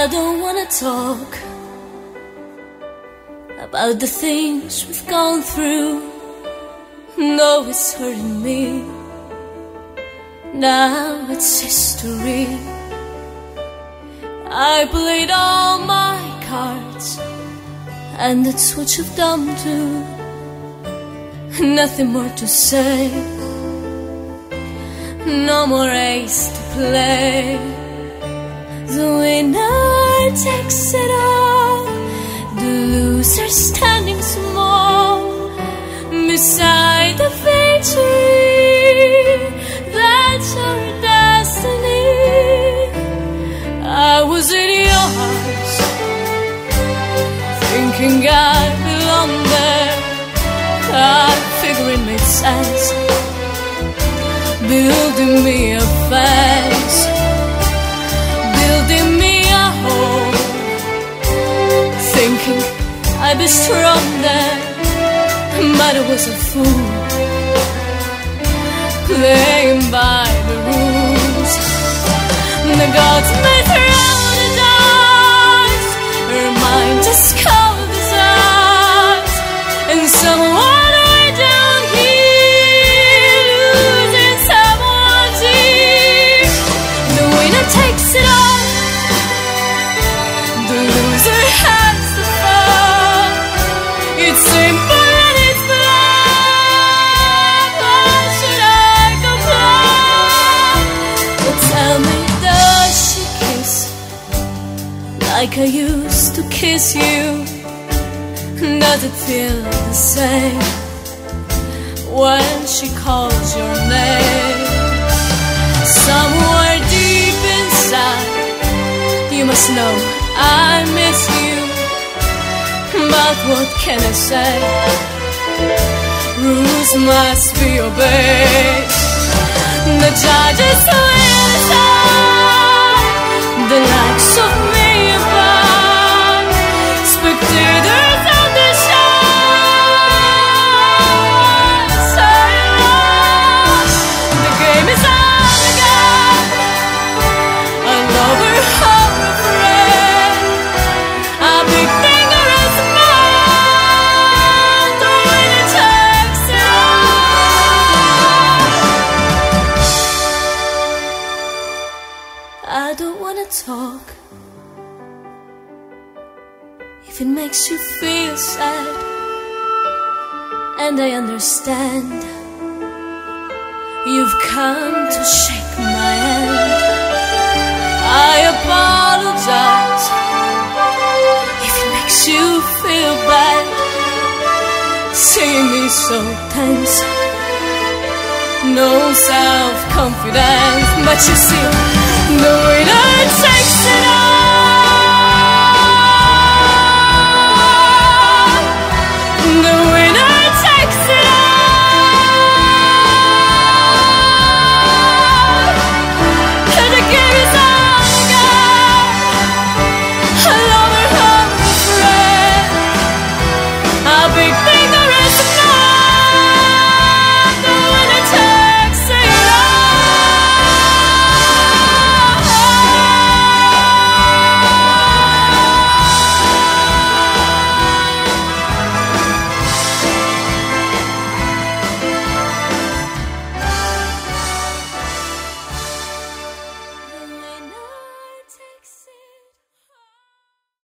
I don't wanna talk about the things we've gone through. No, it's hurting me. Now it's history. I played all my cards, and that's what you've done too. Nothing more to say, no more ace to play. The winner takes it all, the loser standing small beside the victory. That's our destiny. I was in your arms, thinking I belonged there. I figured it made sense, building me a fence, building me a home, thinking I'd be strong there. But I was a fool, playing by the rules. The gods may throw the dice, her mind just covers us, and someone way down here losing someone dear. The winner takes it all, the loser has the fun. It's simple. Like I used to kiss you, does it feel the same when she calls your name? Somewhere deep inside, you must know I miss you. But what can I say? Rules must be obeyed. The judges will decide the likes of me. Spectators on the shine, the game is on again. A lover, hope, a friend, a big finger and smile. The winner takes it all. I don't wanna talk if it makes you feel sad, and I understand. You've come to shake my hand. I apologize if it makes you feel bad, seeing me so tense, no self-confidence. But you see, the winner takes it all. The way